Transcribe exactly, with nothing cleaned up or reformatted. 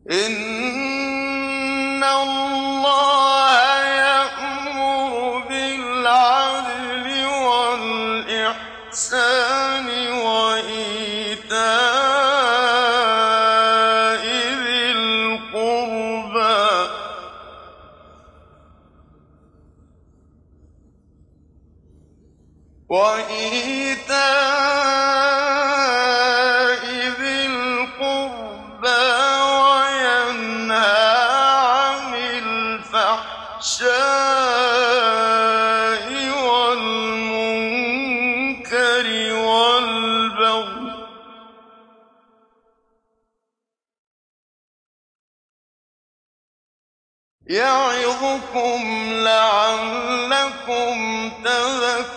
إِنَّ اللَّهَ يَأْمُرُ بِالْعَدْلِ وَالْإِحْسَانِ وَإِيتَاءِ ذِي الْقُرْبَىٰ وَإِيتَاءِ ذِي الْقُرْبَىٰ وَيَنْهَىٰ عَنِ الْفَحْشَاءِ وَالْمُنكَرِ وَالْبَغْيِ ۚ يَعِظُكُمْ لَعَلَّكُمْ تَذَكَّرُونَ